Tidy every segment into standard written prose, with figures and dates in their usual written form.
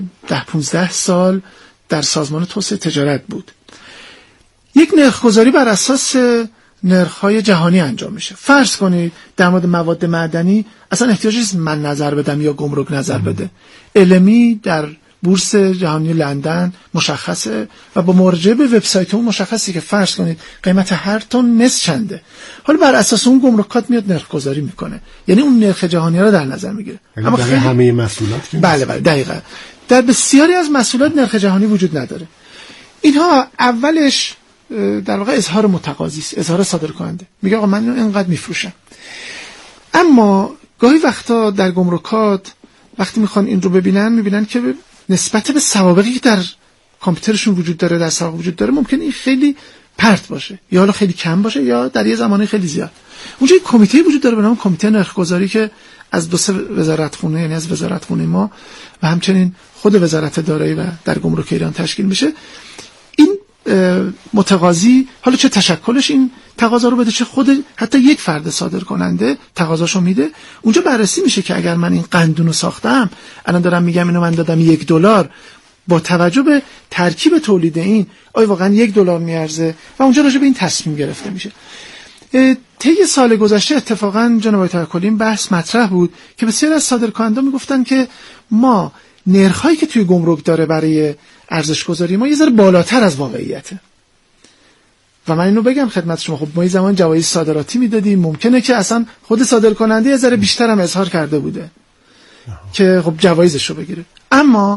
10-15 سال در سازمان توسعه تجارت بود. یک نرخ‌گذاری بر اساس نرخ‌های جهانی انجام میشه. فرض کنید در مورد مواد معدنی اصلا احتیاجی نیست من نظر بدم یا گمرک نظر بده. المی در بورس جهانی لندن مشخصه و با مراجعه به وبسایت اون مشخصه که فرض کنید قیمت هر تن مس چنده. حالا بر اساس اون گمرکات میاد نرخ گذاری میکنه، یعنی اون نرخ جهانی را در نظر میگیره. اما برای همه محصولات بله دقیقاً در بسیاری از محصولات نرخ جهانی وجود نداره. اینها اولش در واقع اظهار متقاضی است، اظهار صادرکننده، میگه آقا من اینقدر میفروشم. اما گاهی وقتا در گمرکات وقتی میخوان این رو ببینن میبینن که نسبت به سوابقی که در کامپیوترشون وجود داره، در سابقه وجود داره، ممکنه این خیلی پرت باشه یا حالا خیلی کم باشه یا در یه زمانی خیلی زیاد. اونجا یک کمیته وجود داره به نام کمیته نرخ‌گذاری که از 2-3 وزارتخونه، یعنی از وزارتخونه ما و همچنین خود وزارت دارایی و در گمرک ایران تشکیل میشه. این متقاضی حالا چه تشکلش این تقاضا رو بده، چه خود حتی یک فرد صادر کننده تقاضاشو میده، اونجا بررسی میشه که اگر من این قندونو ساختم، الان دارم میگم اینو من دادم $1، با توجه به ترکیب تولید این آیا واقعا $1 میارزه و اونجا راجع به این تصمیم گرفته میشه. طی سال گذشته اتفاقا جناب توکلی این بحث مطرح بود که بسیاری از صادرکنندگان میگفتن که ما نرخ‌هایی که توی گمرک داره برای ارزش گذاری ما یه ذره بالاتر از واقعیته. و من اینو بگم خدمت شما، خب ما یه زمان جوایز صادراتی میدادیم، ممکنه که اصلا خود صادرکننده یه ذره بیشتر هم اظهار کرده بوده که خب جوایزش رو بگیره. اما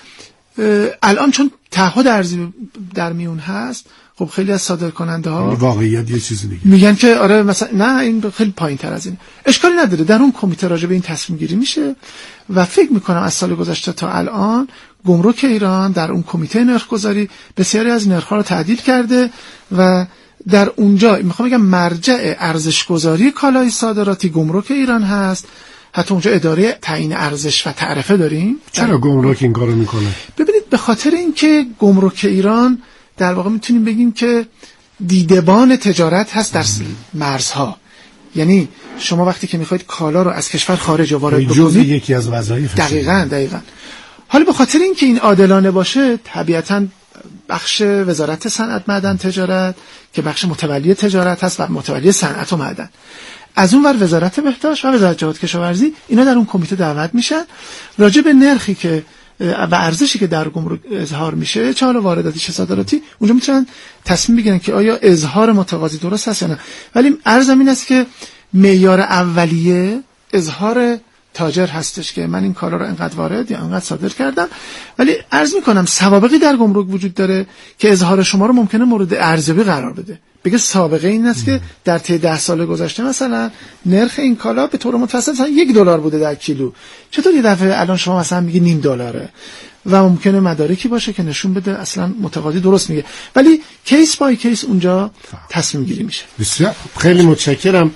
الان چون تعهد ارزی در میون هست، خب خیلی از صادرکننده ها واقعیت یه چیز دیگه میگن که آره مثلا نه این خیلی پایین‌تر از اینه. اشکالی نداره، در اون کمیته راجع به این تصمیم گیری میشه و فکر میکنم از سال گذشته تا الان گمرک ایران در اون کمیته نرخ‌گذاری بسیاری از نرخ‌ها رو تعدیل کرده و در اونجا میخوام بگم مرجع ارزش‌گذاری کالای صادراتی گمرک ایران هست. حتی اونجا اداره تعیین ارزش و تعرفه داریم. چرا گمرک این کارو میکنه؟ ببینید به خاطر اینکه گمرک ایران در واقع میتونیم بگیم که دیدبان تجارت هست در مرزها. یعنی شما وقتی که میخواید کالا رو از کشور خارج وارد بکنید، یکی از وظایف دقیقاً حالا به خاطر اینکه این عادلانه باشه، طبیعتاً بخش وزارت صنعت معدن تجارت که بخش متولی تجارت هست و متولی صنعت و معدن، از اون ور وزارت بهداشت و وزارت جهاد کشاورزی، اینا در اون کمیته دعوت میشن راجع به نرخی که و ارزشی که در گمرک اظهار میشه، چه حالا وارداتی چه صادراتی، اونجا میتونن تصمیم بگیرن که آیا اظهار متقاضی درست هست یا نه. ولی عرضم این است که معیار اولیه اظهار تاجر هستش که من این کالا رو انقدر وارد یا انقدر صادر کردم. ولی عرض میکنم سوابقی در گمرک وجود داره که اظهار شما رو ممکنه مورد ارزیابی قرار بده، بگه سابقه این است که در طی 10 سال گذشته مثلا نرخ این کالا به طور متوسط مثلا $1 بوده در کیلو، چطور یه دفعه الان شما مثلا میگی $0.5 و ممکنه مدارکی باشه که نشون بده اصلا متقاضی درست میگه، ولی کیس بای کیس اونجا تصمیم گیری میشه. بسیار خیلی متشکرم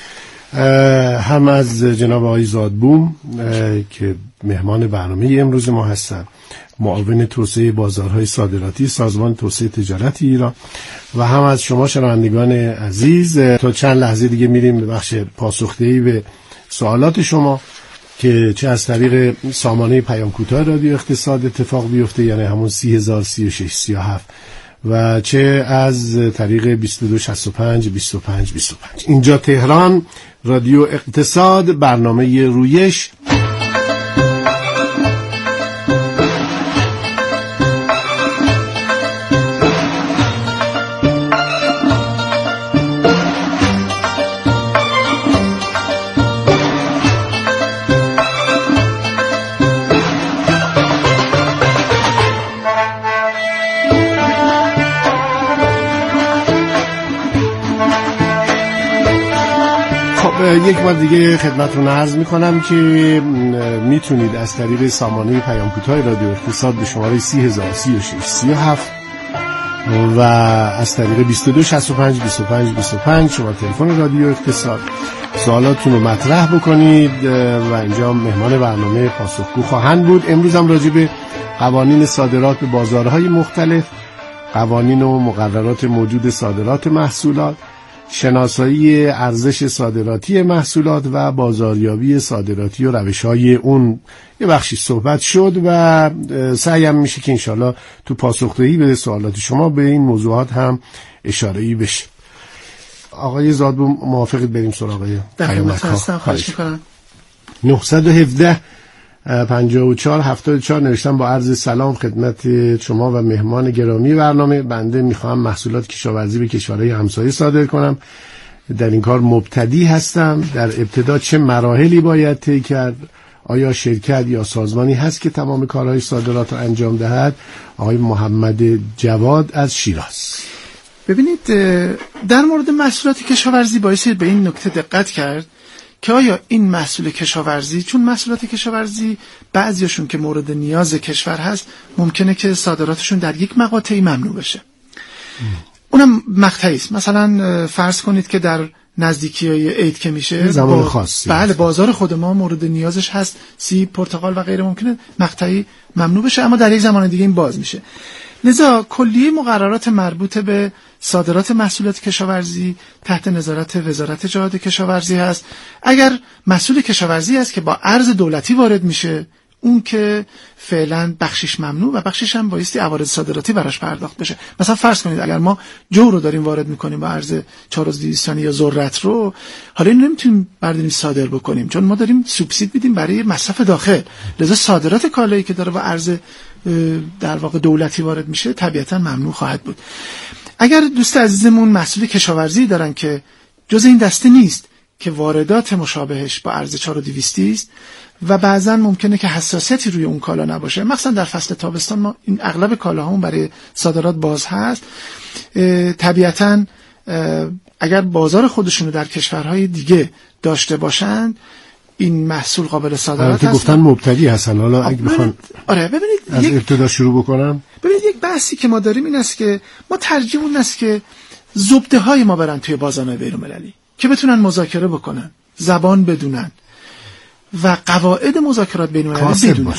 هم از جناب آقای زادبوم که مهمان برنامه امروز ما هستن، معاون توسعه بازارهای صادراتی سازمان توسعه تجارت ایران، و هم از شما شنوندگان عزیز. تا چند لحظه دیگه میریم به بخش پاسخدهی به سوالات شما که چه از طریق سامانه پیام کوتاه رادیو اقتصاد اتفاق بیفته، یعنی همون 30,000 36 37، و چه از طریق 2265 25 25. اینجا تهران، رادیو اقتصاد، برنامه رویش. یک بار دیگه خدمتتون عرض میکنم که میتونید از طریق سامانه پیام کوتاه رادیو اقتصاد به شماره 30,000 36 37 و از طریق 2265 25 25 شما تلفن رادیو اقتصاد سوالاتتون رو مطرح بکنید و اینجا مهمان برنامه پاسخگو خواهند بود. امروز هم راجع به قوانین صادرات به بازارهای مختلف، قوانین و مقررات موجود صادرات محصولات، شناسایی ارزش صادراتی محصولات و بازاریابی صادراتی و روش‌های اون یه بخشی صحبت شد و سعیم میشه که انشالله تو پاسخدهی به سوالات شما به این موضوعات هم اشاره‌ای بشه. آقای زادبوم موافقید بریم سراغ پیامک ها؟ خواهش میکنم. 917 54 74 نوشتم با عرض سلام خدمت شما و مهمان گرامی برنامه. بنده میخواهم محصولات کشاورزی به کشورهای همسایه صادر کنم. در این کار مبتدی هستم. در ابتدا چه مراحلی باید طی کرد؟ آیا شرکت یا سازمانی هست که تمام کارهای صادرات رو انجام دهد؟ آقای محمد جواد از شیراز. ببینید، در مورد محصولات کشاورزی بایستی به این نکته دقت کرد که آیا این محصول کشاورزی، چون محصولات کشاورزی بعضیشون که مورد نیاز کشور هست ممکنه که صادراتشون در یک مقاطعی ممنوع بشه. اونم مقطعی است. مثلا فرض کنید که در نزدیکی‌های عید که میشه زمان خاصی، بله، بازار خود ما مورد نیازش هست، سیب، پرتقال و غیره، ممکنه مقطعی ممنوع بشه اما در یک زمان دیگه این باز میشه. لذا کلیه مقررات مربوط به صادرات محصولات کشاورزی تحت نظارت وزارت جهاد کشاورزی هست. اگر محصول کشاورزی است که با ارز دولتی وارد میشه، اون که فعلا بخشش ممنوع و بخشش هم بایستی عوارض صادراتی براش پرداخت بشه. مثلا فرض کنید اگر ما جو رو داریم وارد میکنیم با ارز 4200 یا ذرت رو، حالا اینو نمیتونیم برداریم صادر بکنیم چون ما داریم سوبسید میدیم برای مصرف داخل. لذا صادرات کالایی که داره با ارز در واقع دولتی وارد میشه طبیعتا ممنوع خواهد بود. اگر دوست عزیزمون محصول کشاورزی دارن که جز این دسته نیست که واردات مشابهش با ارز 4200 است و بعضا ممکنه که حساسیتی روی اون کالا نباشه، مثلا در فصل تابستان ما این اغلب کالاهامون برای صادرات باز هست، طبیعتا اگر بازار خودشونو در کشورهای دیگه داشته باشند این محصول قابل صادرات هست. گفتن مبتدی هستن، حالا اگه بخوان ببینید از ابتدا شروع بکنم. ببینید یک بحثی که ما داریم این است که ما ترجیح اون است که زبده های ما برن توی بازارهای بین‌المللی که بتونن مذاکره بکنن، زبان بدونن و قواعد مذاکرات بین‌المللی بدونن.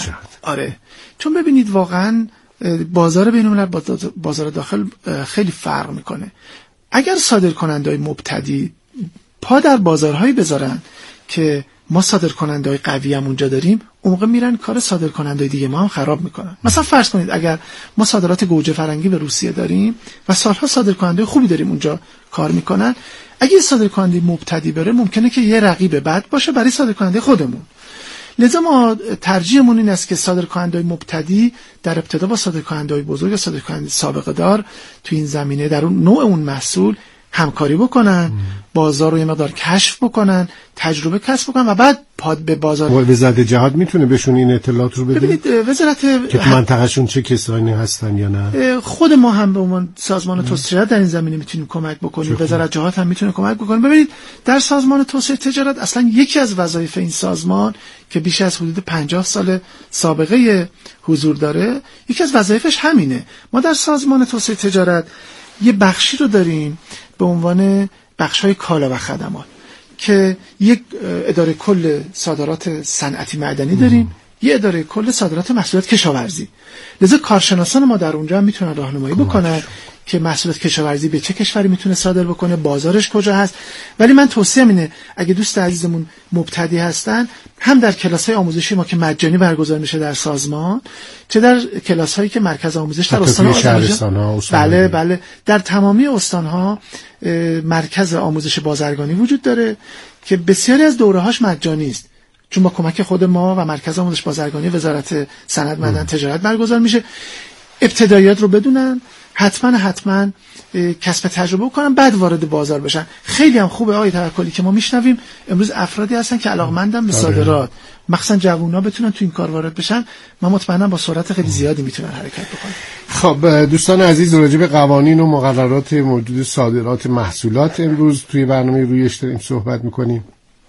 چون ببینید واقعا بازار بین‌الملل با بازار داخل خیلی فرق میکنه. اگر صادرکننده‌های مبتدی پا در بازارهایی بذارن که ما صادرکننده‌های قوی هم اونجا داریم، اون موقع میرن کار صادرکننده‌های دیگه ما هم خراب میکنن. مثلا فرض کنید اگر ما صادرات گوجه فرنگی به روسیه داریم و سالها صادرکننده خوبی داریم اونجا کار میکنن، اگه صادرکننده مبتدی بره ممکنه که یه رقیب بد باشه برای صادرکننده خودمون. لذا ما ترجیحمون این است که صادرکننده‌های مبتدی در ابتدا با صادرکننده‌های بزرگ یا صادرکننده سابقه دار تو این زمینه در اون نوع اون محصول همکاری بکنن، بازار رو یه مقدار کشف بکنن، تجربه کسب بکنن و بعد پاد به بازار. وزارت جهاد میتونه بهشون این اطلاعات رو بده؟ ببینید وزارت که تو منطقهشون چه کسانی هستن یا نه؟ خود ما هم به عنوان سازمان توسعه تجارت در این زمینه میتونیم کمک بکنیم، وزارت جهاد هم میتونه کمک بکنه. ببینید در سازمان توسعه تجارت اصلا یکی از وظایف این سازمان که بیش از حدود 50 سال سابقه حضور داره، یکی از وظایفش همینه. ما در سازمان توسعه تجارت یه بخشی رو داریم به عنوان بخش‌های کالا و خدمات که یک اداره کل صادرات صنعتی معدنی داریم، یه اداره کل صادرات محصولات کشاورزی. لذا کارشناسان ما در اونجا هم میتونن راهنمایی بکنن که محصولات کشاورزی به چه کشوری میتونه صادر بکنه، بازارش کجا هست. ولی من توصیه‌ام اینه اگه دوست عزیزمون مبتدی هستن، هم در کلاس‌های آموزشی ما که مجانی برگزار میشه در سازمان، چه در کلاس‌هایی که مرکز آموزش در استان‌ها بله در تمامی استان‌ها مرکز آموزش بازرگانی وجود داره که بسیاری از دوره‌هاش مجانی است، چون با کمک خود ما و مرکز آموزش بازرگانی وزارت صنعت معدن تجارت برگزار میشه. ابتداییات رو بدونن، حتما کسب تجربه کنن، بعد وارد بازار بشن. خیلی هم خوبه آقای توکلی که ما میشنویم امروز افرادی هستن که علاقمندن به صادرات، مخصوصا جوونا بتونن تو این کار وارد بشن. من مطمئنم با سرعت خیلی زیادی میتونن حرکت بکنن. خب دوستان عزیز، راجع به قوانین و مقررات موجود صادرات محصولات امروز توی برنامه رویش داریم صحبت میکنیم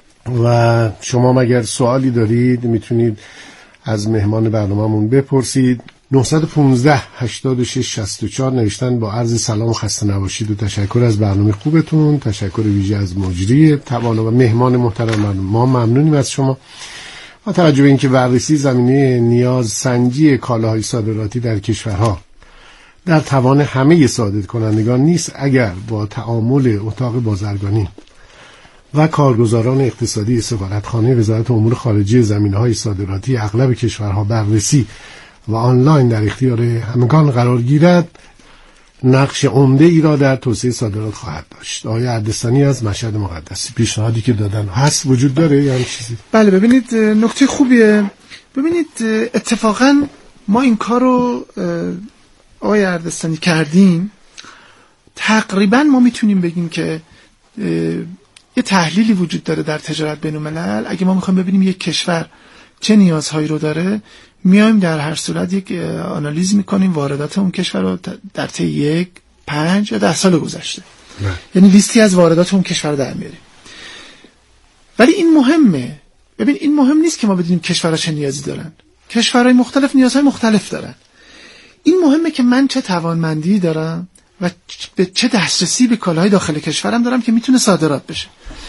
و شما مگر سوالی دارید میتونید از مهمان برنامه‌مون بپرسید. 915 86 64 نوشتن با عرض سلام و خسته نباشید و تشکر از برنامه خوبتون، تشکر ویژه از مجری توانا و مهمان محترم ما ممنونیم از شما. با توجه به اینکه بررسی زمینه نیاز سنجی کالاهای صادراتی در کشورها در توان همه صادرکنندگان نیست اگر با تعامل اتاق بازرگانی و کارگزاران اقتصادی سفارتخانه وزارت امور خارجه زمینه‌های صادراتی اغلب کشورها بررسی و آنلاین در اختیار همگان قرار گیرد، نقش عمده ای را در توسعه صادرات خواهد داشت. آقای اردستانی از مشهد مقدسی پیشنهادی که دادن هست وجود داره یا چیزی؟ بله، ببینید نکته خوبیه. ببینید اتفاقا ما این کارو آقای اردستانی کردیم. تقریبا ما میتونیم بگیم که یه تحلیلی وجود داره در تجارت بین الملل. اگه ما میخوایم ببینیم یک کشور چه نیازهایی رو داره، میایم در هر صورت یک آنالیز میکنیم واردات اون کشور رو در طی 1، 5 یا 10 سال گذشته، یعنی لیستی از واردات اون کشور رو در میاریم. ولی این مهمه. ببین این مهم نیست که ما بدونیم کشورها چه نیازی دارن. کشورهای مختلف نیازهای مختلف دارن. این مهمه که من چه توانمندی دارم و به چه دسترسی به کالاهای داخل کشورم دارم که میتونه صادرات بشه.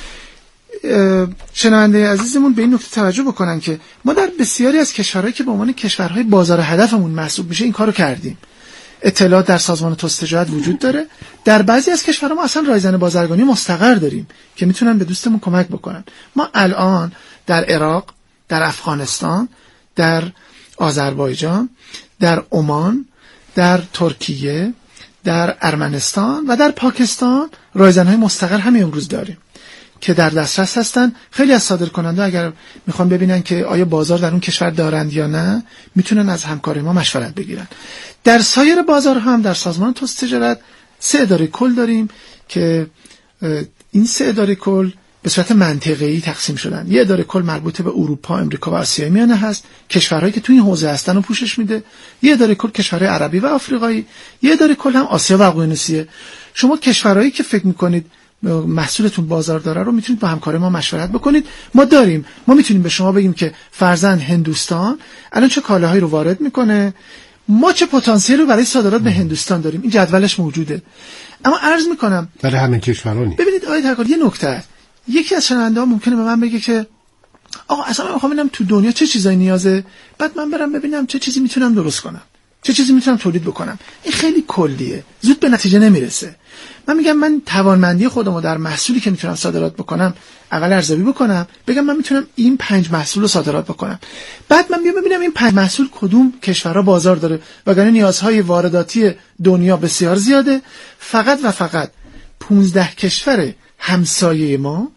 شنونده عزیزمون به این نکته توجه بکنن که ما در بسیاری از کشورهایی که به عنوان کشورهای بازار هدفمون محسوب میشه این کارو کردیم. اطلاعات در سازمان توسعه تجارت وجود داره. در بعضی از کشورها ما اصلا رایزن بازرگانی مستقر داریم که میتونن به دوستمون کمک بکنن. ما الان در عراق، در افغانستان، در آذربایجان، در عمان، در ترکیه، در ارمنستان و در پاکستان رایزن‌های مستقر همین امروز داریم که در دسترس هستن. خیلی از صادرکننده اگر میخوان ببینن که آیا بازار در اون کشور دارند یا نه، میتونن از همکار ما مشورت بگیرن. در سایر بازارها هم در سازمان توسعه تجارت 3 اداره کل داریم که این 3 اداره کل به صورت منطقه‌ای تقسیم شدن. یه اداره کل مربوط به اروپا، امریکا و آسیای میانه هست، کشورهایی که تو این حوزه هستن رو پوشش میده. یه اداره کل کشورهای عربی و آفریقایی، یه اداره کل هم آسیا و اقیانوسیه. شما کشورهایی که فکر میکنید محصولتون بازار داره رو میتونید با همکار ما مشورت بکنید. ما داریم، ما میتونیم به شما بگیم که فرضاً هندوستان الان چه کالاهایی رو وارد میکنه، ما چه پتانسیلی رو برای صادرات به هندوستان داریم. این جدولش موجوده. اما عرض میکنم برای همین کشورها نیست. ببینید آقای ترکالی، یه نکته است. یکی از شنونده‌ها ممکنه به من بگه که آقا اصلا من میخوام ببینم تو دنیا چه چیزایی نیازه، بعد من برم ببینم چه چیزی میتونم درست کنم، چه چیزی میتونم تولید بکنم. این خیلی کلیه، زود به نتیجه نمیرسه. من میگم من توانمندی خودمو در محصولی که میتونم صادرات بکنم اول ارزیابی بکنم، بگم من میتونم این 5 محصول رو صادرات بکنم، بعد من بیام ببینم این 5 محصول کدوم کشورها بازار داره، وگرنه نیازهای وارداتی دنیا بسیار زیاده. فقط و فقط 15 کشور همسایه ما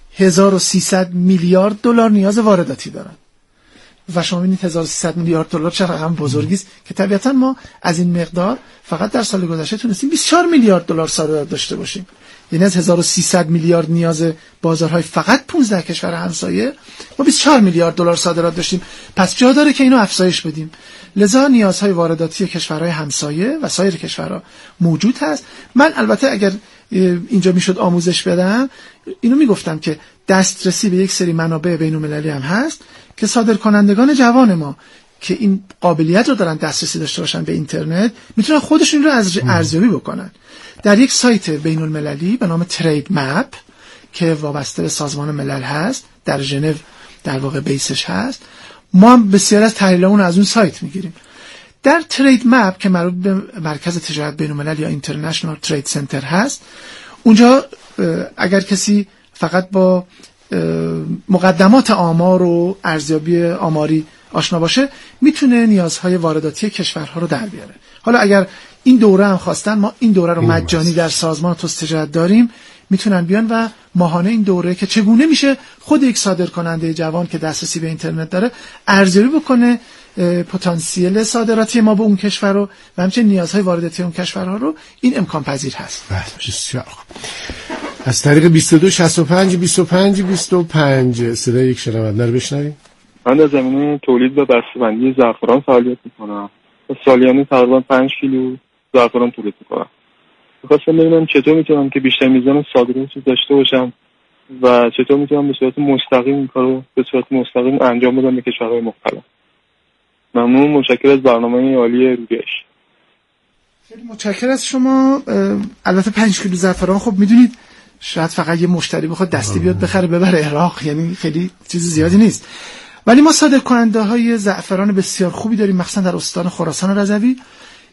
1300 میلیارد دلار نیاز وارداتی دارن و شما ببینید 1300 میلیارد دلار چه رقم بزرگی است که طبیعتا ما از این مقدار فقط در سال گذشته تونستیم 24 میلیارد دلار صادرات داشته باشیم. یعنی از 1300 میلیارد نیاز بازارهای فقط 15 کشور همسایه ما 24 میلیارد دلار صادرات داشتیم. پس جا داره که اینو افزایش بدیم. لذا نیازهای وارداتی کشورهای همسایه و سایر کشورها موجود هست. من البته اگر اینجا میشد آموزش بدم اینو میگفتم که دسترسی به یک سری منابع بین‌المللی هم هست که صادرکنندگان جوان ما که این قابلیت رو دارن دسترسی داشته باشن به اینترنت میتونن خودشون رو ارزیابی بکنن. در یک سایت بین‌المللی به نام ترید مپ که وابسته به سازمان ملل هست، در ژنو در واقع بیسش هست، ما هم بسیار از تحلیلمون از اون سایت میگیریم. در ترید مپ که مربوط به مرکز تجارت بین‌الملل یا اینترنشنال ترید سنتر هست، اونجا اگر کسی فقط با مقدمات آمار و ارزیابی آماری آشنا باشه میتونه نیازهای وارداتی کشورها رو در بیاره. حالا اگر این دوره هم خواستن، ما این دوره رو مجانی در سازمان توسعه تجارت داریم، میتونن بیان و ماهانه این دوره که چگونه میشه خود یک صادرکننده جوان که دسترسی به اینترنت داره ارزیابی بکنه پتانسیل صادراتی ما به اون کشور رو و همچنین نیازهای وارداتی اون کشورها رو، این امکان پذیر هست. بسیار خوب. از طریق 22 65 25 25 صدای یک شنونده رو بشنویم. من در زمینه تولید و بسته‌بندی زعفران فعالیت میکنم. سالیانه تقریبا 5 کیلو زعفران تولید میکنم. می‌خواستم ببینم چطور میتونم که بیشتر میزان صادرات داشته باشم و چطور میتونم به صورت مستقیم این کارو به صورت مستقیم انجام بدم به کشورهای مختلف. ممنون، متشکرم از برنامه عالی روگش. خیلی متشکرم از شما. البته 5 کیلو زعفران خب میدونید شاید فقط یه مشتری بخواد دستی بیاد بخره ببره عراق، یعنی خیلی چیز زیادی نیست. ولی ما صادرکننده های زعفران بسیار خوبی داریم، مخصوصا در استان خراسان رضوی.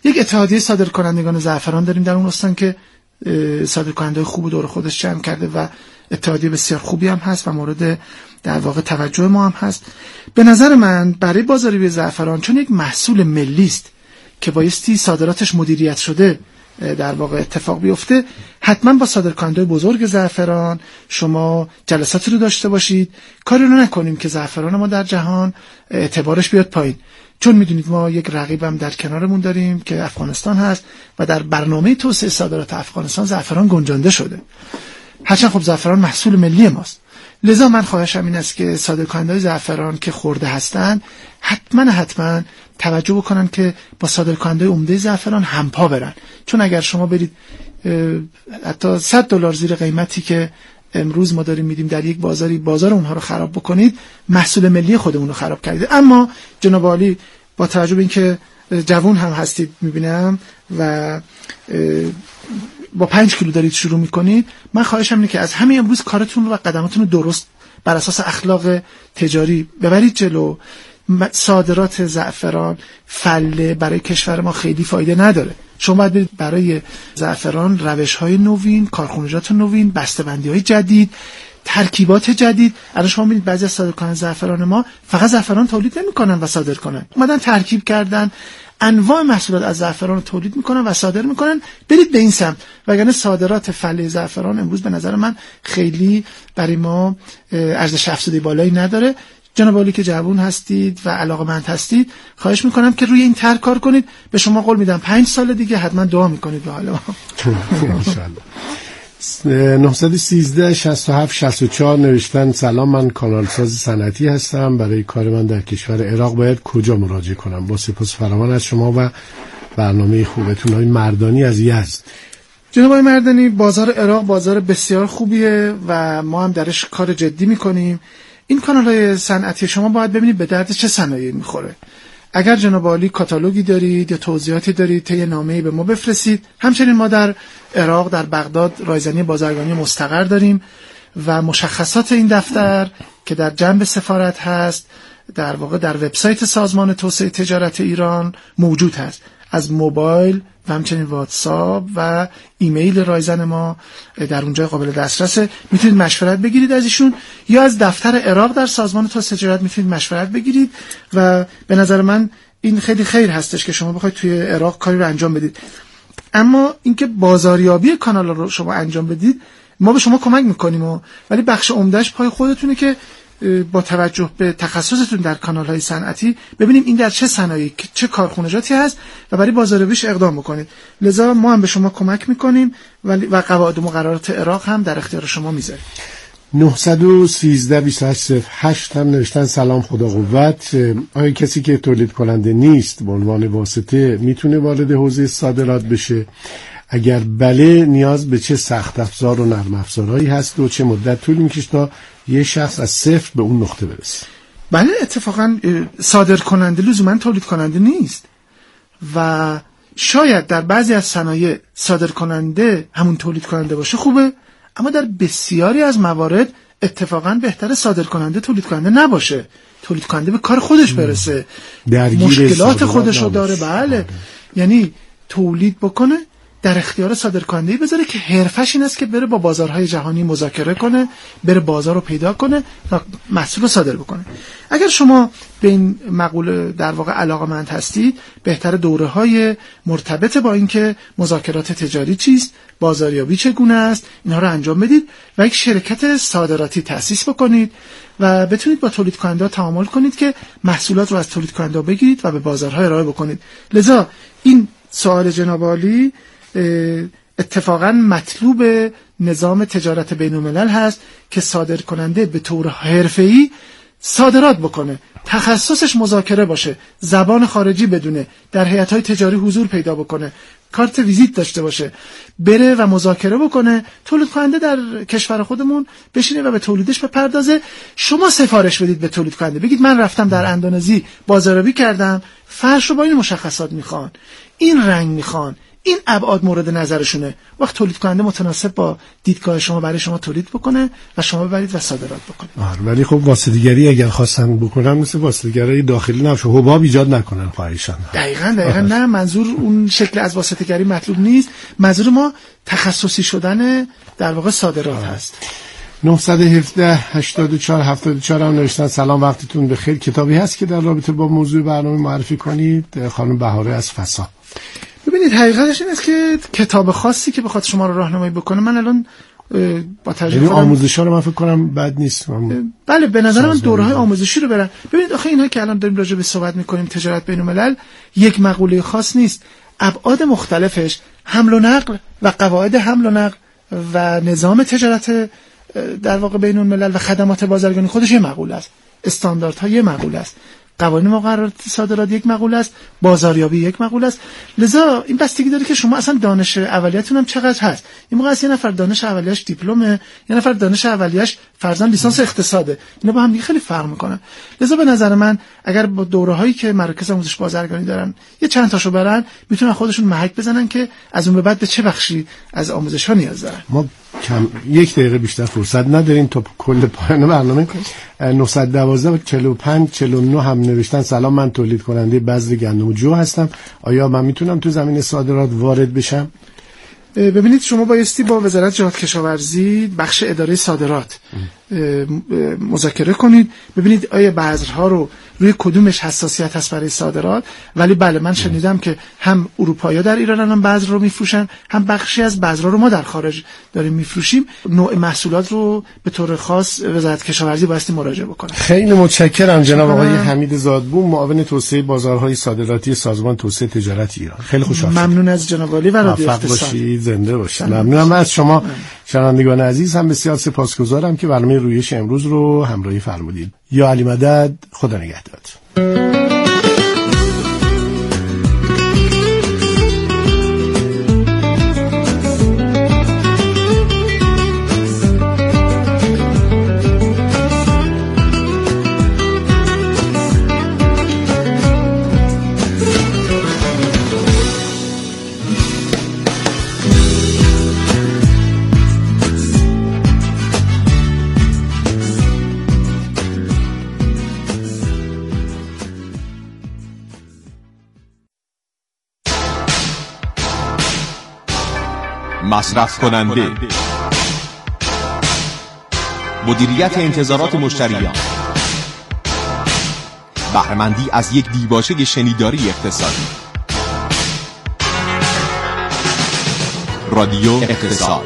یک اتحادیه صادرکنندگان زعفران داریم در اون استان که صادرکننده خوب دور خودش جمع کرده و اتحادیه بسیار خوبی هم هست و مورد در واقع توجه ما هم هست. به نظر من برای بازاریابی زعفران، چون یک محصول ملی است که بایستی صادراتش مدیریت شده در واقع اتفاق بیفته، حتما با صادرکننده بزرگ زعفران شما جلساتی رو داشته باشید. کاری رو نکنیم که زعفران ما در جهان اعتبارش بیاد پایین، چون میدونید ما یک رقیبم در کنارمون داریم که افغانستان هست و در برنامه توسعه صادرات افغانستان زعفران گنجانده شده. هرچند خب زعفران محصول ملی ماست. لذا من خواهشم این است که صادرکننده‌های زعفران که خورده هستند حتما توجه بکنن که با صادرکننده عمده زعفران همپا برن، چون اگر شما برید حتی $100 زیر قیمتی که امروز ما داریم میدیم در یک بازاری، بازار اونها رو خراب بکنید، محصول ملی خودمون رو خراب کردید. اما جناب عالی با توجه به اینکه جوان هم هستید میبینم و با 5 کیلو دارید شروع میکنید، من خواهشم اینه که از همین امروز کارتون و قدماتون رو درست بر اساس اخلاق تجاری ببرید جلو. صادرات زعفران فله برای کشور ما خیلی فایده نداره. شما باید برید برای زعفران روش‌های نوین، کارخونجات نوین، بسته‌بندی‌های جدید، ترکیبات جدید. الان شما می‌بینید بعضی از صادرکنندگان زعفران ما فقط زعفران تولید نمی‌کنن و صادر کنن، اومدن ترکیب کردن، انواع محصولات از زعفران رو تولید می‌کنن و صادر می‌کنن. برید به این سمت، وگرنه صادرات فله زعفران امروز به نظر من خیلی برای ما ارزش افزوده بالایی نداره. جناب عالی که جوان هستید و علاقه‌مند هستید، خواهش میکنم که روی این طرح کار کنید. به شما قول میدم 5 سال دیگه حتما دعا میکنید به حال ما. انشالله. 913 67 64 نوشتن سلام، من کانالساز صنعتی هستم. برای کار من در کشور عراق باید کجا مراجعه کنم؟ با سپاس فراوان از شما و برنامه خوبتون. های مردانی از یزد. جناب آقای مردانی، بازار عراق بازار بسیار خوبیه و ما هم درش کار جدی میکنیم. این کانال‌های صنعتی شما باید ببینید به درد چه صنایعی میخوره. اگر جناب عالی کاتالوگی دارید یا توضیحاتی دارید، طی نامه‌ای به ما بفرستید. همچنین ما در عراق در بغداد رایزنی بازرگانی مستقر داریم و مشخصات این دفتر که در جنب سفارت هست در واقع در وبسایت سازمان توسعه تجارت ایران موجود هست. از موبایل و همچنین واتساپ و ایمیل رایزن ما در اونجا قابل دسترسه. میتونید مشورت بگیرید از ایشون، یا از دفتر عراق در سازمان توسعه تجارت میتونید مشورت بگیرید و به نظر من این خیلی خیر هستش که شما بخواید توی عراق کاری رو انجام بدید. اما اینکه بازاریابی کانال رو شما انجام بدید ما به شما کمک میکنیم ولی بخش عمدهش پای خودتونه که با توجه به تخصصتون در کانال‌های صنعتی ببینیم این در چه صنایعی چه کارخونجاتی هست و برای بازاریابیش اقدام بکنید. لذا ما هم به شما کمک میکنیم و قواعد و مقررات عراق هم در اختیار شما میذاریم. 913 2808 هم نوشتن سلام، خدا قوت. آیا کسی که تولید کننده نیست به عنوان واسطه میتونه وارد حوزه صادرات بشه؟ اگر بله، نیاز به چه سخت افزار و نرم افزارهایی هست و چه مدت طول میکشه تا یه شخص از صفر به اون نقطه برسه؟ بله، اتفاقا صادر کننده لزوما تولید کننده نیست و شاید در بعضی از صنایع صادر کننده همون تولید کننده باشه خوبه، اما در بسیاری از موارد اتفاقا بهتره صادر کننده تولید کننده نباشه، تولید کننده به کار خودش برسه، مشکلات خودش رو داره. بله، یعنی تولید بکنه، در اختیار صادرکننده‌ای بذاره که حرفش این است که بره با بازارهای جهانی مذاکره کنه، بره بازار رو پیدا کنه و محصول رو صادر بکنه. اگر شما به این مقوله در واقع علاقه‌مند هستید، بهتر دوره‌های مرتبط با اینکه مذاکرات تجاری چیست، بازاریابی چگونه است، اینها رو انجام بدید و یک شرکت صادراتی تأسیس بکنید و بتونید با تولید کننده تعامل کنید که محصولات رو از تولید کننده بگیرید و به بازارها ارائه بکنید. لذا این سوال جناب عالی اتفاقا مطلوب نظام تجارت بین‌الملل هست که صادر کننده به طور حرفه‌ای صادرات بکنه، تخصصش مذاکره باشه، زبان خارجی بدونه، در هیئت‌های تجاری حضور پیدا بکنه، کارت ویزیت داشته باشه، بره و مذاکره بکنه، تولید کننده در کشور خودمون بشینه و به تولیدش بپردازه. شما سفارش بدید به تولید کننده، بگید من رفتم در اندونزی بازاریابی کردم، فرش رو با این مشخصات میخوان، این رنگ میخوان، این ابعاد مورد نظرشونه. وقت تولید کننده متناسب با دیدگاه شما برای شما تولید بکنه و شما ببرید و صادرات بکنید. ولی خب واسطه‌گری اگر خواستن بکنن مثل واسطه‌گری داخلی نباشه، حباب ایجاد نکنن خواهشان. دقیقاً نه، منظور اون شکل از واسطه‌گری مطلوب نیست. منظور ما تخصصی شدن در واقع صادرات هست. 917 84 74 هم نوشتن سلام وقتتون بخیر. کتابی هست که در رابطه با موضوع برنامه معرفی کنید؟ خانم بهاره از فسا. ببینید حقیقتش این است که کتاب خاصی که بخواد شما رو راهنمایی بکنه، من الان با تجربه آموزش‌ها رو من فکر کنم بد نیست. بله به نظر من دوره‌های آموزشی رو برن. ببینید آخه اینا که الان داریم راجع به صحبت می‌کنیم تجارت بین‌الملل، یک مقوله خاص نیست. ابعاد مختلفش، حمل و نقل و قواعد حمل و نقل و نظام تجارت در واقع بین‌الملل و خدمات بازرگانی خودش یه مقوله است. استانداردها یه مقوله است. قوانین مقررات صادرات یک مقوله است، بازاریابی یک مقوله است. لذا این بستگی داره که شما اصلا دانش اولیه‌تون هم چقدر هست. این موقع یه نفر دانش اولیه‌اش دیپلمه، یه نفر دانش اولیه‌اش فرضاً لیسانس اقتصاده. اینا با هم دیگه خیلی فرق می‌کنن. لذا به نظر من اگر با دوره‌هایی که مراکز آموزش بازرگانی دارن یه چند تاشو برن، میتونن خودشون محک بزنن که از اون به بعد به چه بخشی از آموزش‌ها نیاز دارن. ما کم 1 دقیقه بیشتر فرصت نداریم تا کل پایان برنامه. 912 45 49 هم نوشتن سلام، من تولید کننده بذر گندم و جو هستم. آیا من میتونم تو زمین صادرات وارد بشم؟ ببینید شما بایستی با وزارت جهاد کشاورزی بخش اداره صادرات مذاکره کنید، ببینید آیا بذرها رو روی کدومش حساسیت هست برای صادرات. ولی بله من شنیدم که هم اروپایی‌ها در ایران الان بذر رو میفروشن، هم بخشی از بذرها رو ما در خارج داریم میفروشیم. نوع محصولات رو به طور خاص وزارت کشاورزی بایستی مراجعه بکنه. خیلی متشکرم جناب آقای حمید زادبوم، معاون توسعه بازارهای صادراتی سازمان توسعه تجارت ایران. خیلی خوشحال شدم. ممنون از جناب عالی و رادیو اقتصاد. زنده باشید. ممنونم از شما شنوندگان عزیز، هم بسیار سپاسگزارم که برنامه رویش امروز رو همراهی فرمودید. یا علی مدد، خدا نگهدار. مصرف کننده، مدیریت انتظارات مشتریان، بهره‌مندی از یک دیباچه شنیداری اقتصادی. رادیو اقتصاد.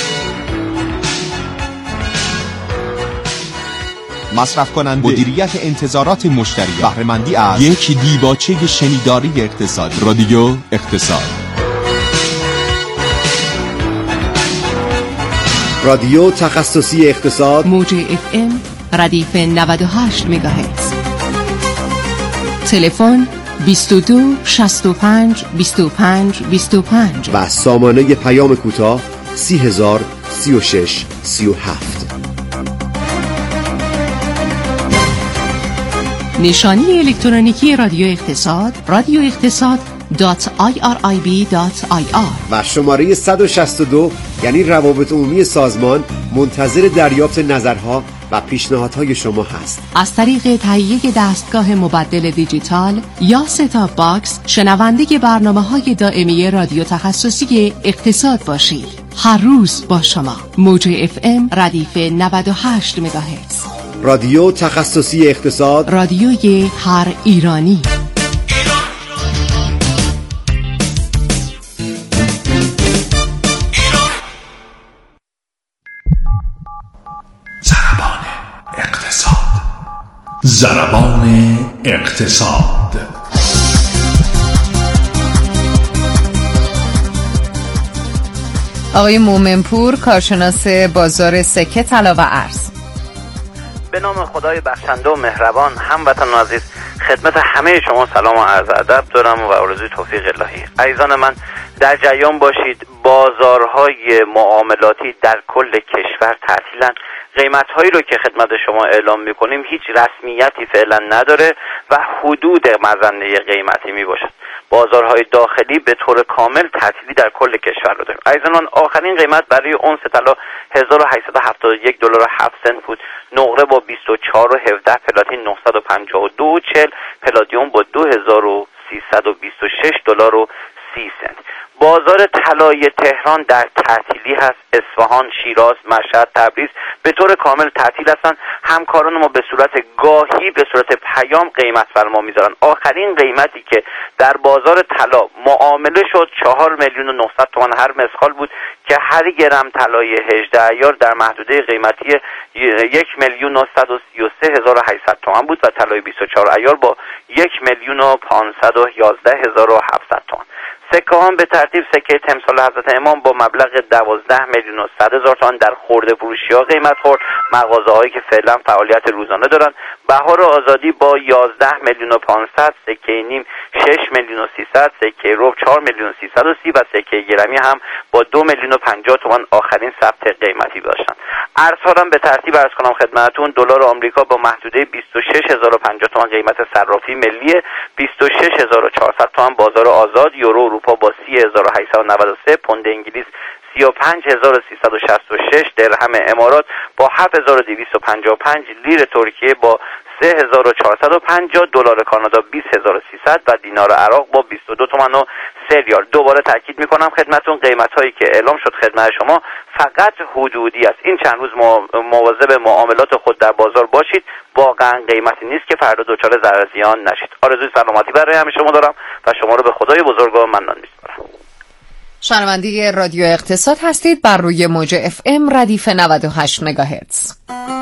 مصرف کننده، مدیریت انتظارات مشتریان، بهره‌مندی از یک دیباچه شنیداری اقتصادی. رادیو اقتصاد. رادیو تخصصی اقتصاد، موج FM ردیف 98 مگاهرتز. تلفن 22 65 25 25 و سامانه پیام کوتاه 30036 37. نشانی الکترونیکی رادیو اقتصاد radioeqtasad.irib.ir و شماره 162 یعنی روابط عمومی سازمان منتظر دریافت نظرها و پیشنهادهای شما هست. از طریق تهیه دستگاه مبدل دیجیتال یا ست-آپ باکس شنونده برنامه‌های دائمی رادیو تخصصی اقتصاد باشید. هر روز با شما. موج FM ردیف 98 مگاهرتز. رادیو تخصصی اقتصاد، رادیوی هر ایرانی. ضربان اقتصاد. آقای مومنپور، کارشناس بازار سکه طلا و ارز. به نام خدای بخشنده و مهربان، هموطنان عزیز، خدمت همه شما سلام و عرض ادب دارم و آرزوی توفیق الهی. عزیزان من، در جریان باشید بازارهای معاملاتی در کل کشور تعطیلن. قیمت‌هایی رو که خدمت شما اعلام می‌کنیم هیچ رسمیتی فعلا نداره و حدود مظنه قیمتی میباشد. بازارهای داخلی به طور کامل تعطیلی در کل کشور رو داریم. عزیزان، آخرین قیمت برای اونس طلا 1871 دلار و 7 سنت بود. نقره با 24.17، پلاتین 952 و 40، پلادیوم با 2326 دلار و 30 سنت. بازار طلای تهران در تعطیلی هست. اصفهان، شیراز، مشهد، تبریز به طور کامل تعطیل هستن. همکاران ما به صورت گاهی به صورت پیام قیمت فرما میذارن. آخرین قیمتی که در بازار طلا معامله شد 4,900,000 تومان هر مسخال بود که هر گرم طلای 18 عیار در محدوده قیمتی 1,933,800 تومان بود و طلای 24 عیار با 1,511,700 تومان. سکه هم به ترتیب سکه تمثال حضرت امام با مبلغ 12,100,000 تومان در خرده فروشی ها قیمت خورد. مغازه هایی که فعلا فعالیت روزانه دارن. بهار آزادی با 11,500,000، سکه نیم 6,300,000، سکه ربع 4,330,000 و سکه گرمی هم با 2,050,000 تومان آخرین ثبت قیمتی داشتن. ارزها هم به ترتیب عرض کنم خدمتتون. دلار آمریکا با محدوده 26,050 تومان قیمت صرافی ملی، 26,400 تومان بازار آزاد. یورو اروپا با 30,893، پوند انگلیس 35,366، درهم امارات با 7,255، لیر ترکیه با 3,450، دلار کانادا 20,300 و دینار عراق با 22 تومان و 3 ریال. دوباره تاکید میکنم خدمتتون قیمت‌هایی که اعلام شد خدمت شما فقط حدودی است. این چند روز مواظب معاملات خود در بازار باشید. واقعا قیمتی نیست که فردا دچار ضرر زیان نشید. آرزوی سلامتی برای همه شما دارم و شما رو به خدای بزرگوار منان می‌سپارم. شنونده رادیو اقتصاد هستید بر روی موج FM ردیف 98 مگاهرتز.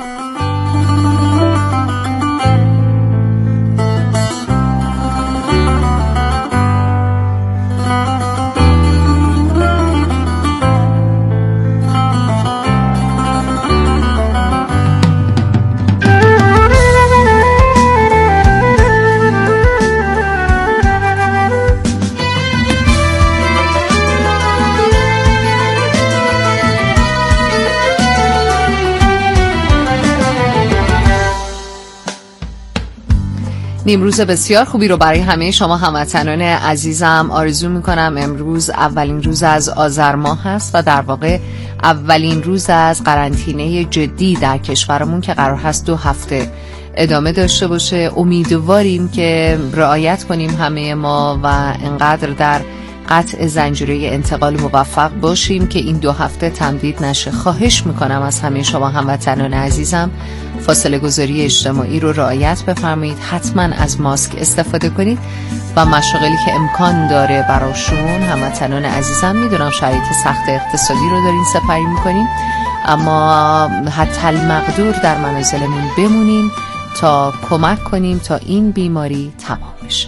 نیمروز بسیار خوبی رو برای همه شما هموطنان عزیزم آرزو میکنم. امروز اولین روز از آذر ماه هست و در واقع اولین روز از قرنطینه جدی در کشورمون که قرار هست 2 هفته ادامه داشته باشه. امیدواریم که رعایت کنیم همه ما و انقدر در قطع زنجیره انتقال موفق باشیم که این 2 هفته تمدید نشه. خواهش میکنم از همه شما هموطنان عزیزم فاصله گذاری اجتماعی رو رعایت بفرمایید. حتما از ماسک استفاده کنید و مشاغلی که امکان داره براشون هموطنان عزیزم، میدونم شرایط سخت اقتصادی رو دارین سپری میکنیم، اما حتی المقدور در منازلمون بمونیم تا کمک کنیم تا این بیماری تمام بشه.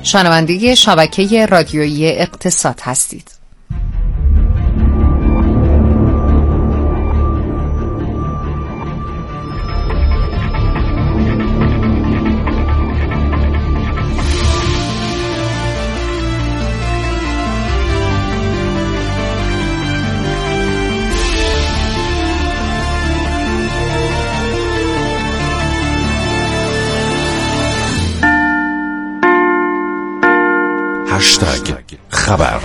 شنونده شبکه رادیویی اقتصاد هستید. خبر